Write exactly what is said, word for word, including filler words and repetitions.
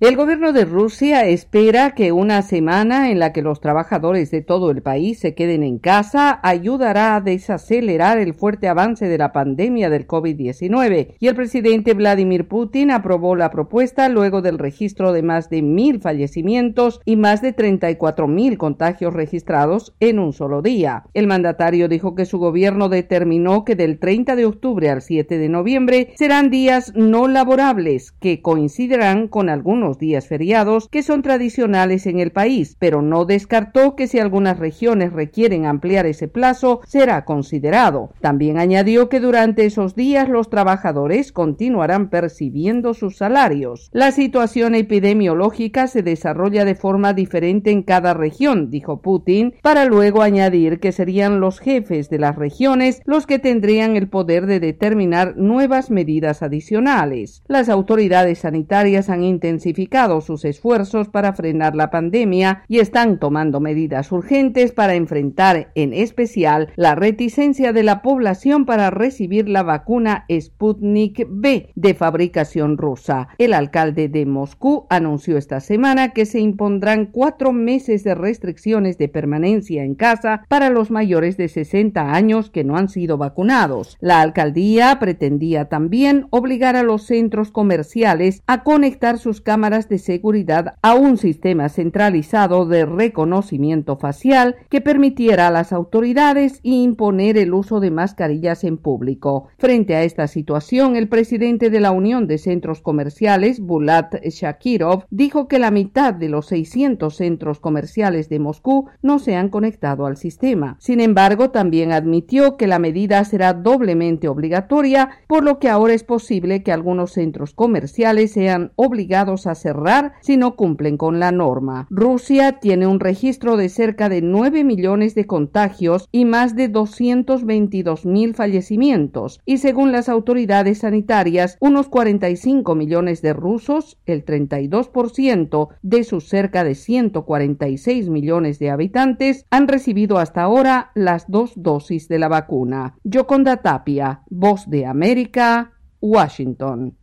El gobierno de Rusia espera que una semana en la que los trabajadores de todo el país se queden en casa ayudará a desacelerar el fuerte avance de la pandemia del COVID diecinueve, y el presidente Vladimir Putin aprobó la propuesta luego del registro de más de mil fallecimientos y más de treinta y cuatro mil contagios registrados en un solo día. El mandatario dijo que su gobierno determinó que del treinta de octubre al siete de noviembre serán días no laborables que coincidirán con algunos días feriados que son tradicionales en el país, pero no descartó que si algunas regiones requieren ampliar ese plazo, será considerado. También añadió que durante esos días los trabajadores continuarán percibiendo sus salarios. La situación epidemiológica se desarrolla de forma diferente en cada región, dijo Putin, para luego añadir que serían los jefes de las regiones los que tendrían el poder de determinar nuevas medidas adicionales. Las autoridades sanitarias han intensificado sus esfuerzos para frenar la pandemia y están tomando medidas urgentes para enfrentar en especial la reticencia de la población para recibir la vacuna Sputnik V de fabricación rusa. El alcalde de Moscú anunció esta semana que se impondrán cuatro meses de restricciones de permanencia en casa para los mayores de sesenta años que no han sido vacunados. La alcaldía pretendía también obligar a los centros comerciales a conectar sus cámaras de seguridad a un sistema centralizado de reconocimiento facial que permitiera a las autoridades imponer el uso de mascarillas en público. Frente a esta situación, el presidente de la Unión de Centros Comerciales, Bulat Shakirov, dijo que la mitad de los seiscientos centros comerciales de Moscú no se han conectado al sistema. Sin embargo, también admitió que la medida será doblemente obligatoria, por lo que ahora es posible que algunos centros comerciales sean obligados a cerrar si no cumplen con la norma. Rusia tiene un registro de cerca de nueve millones de contagios y más de doscientos veintidós mil fallecimientos, y según las autoridades sanitarias, unos cuarenta y cinco millones de rusos, el treinta y dos por ciento de sus cerca de ciento cuarenta y seis millones de habitantes, han recibido hasta ahora las dos dosis de la vacuna. Yoconda Tapia, Voz de América, Washington.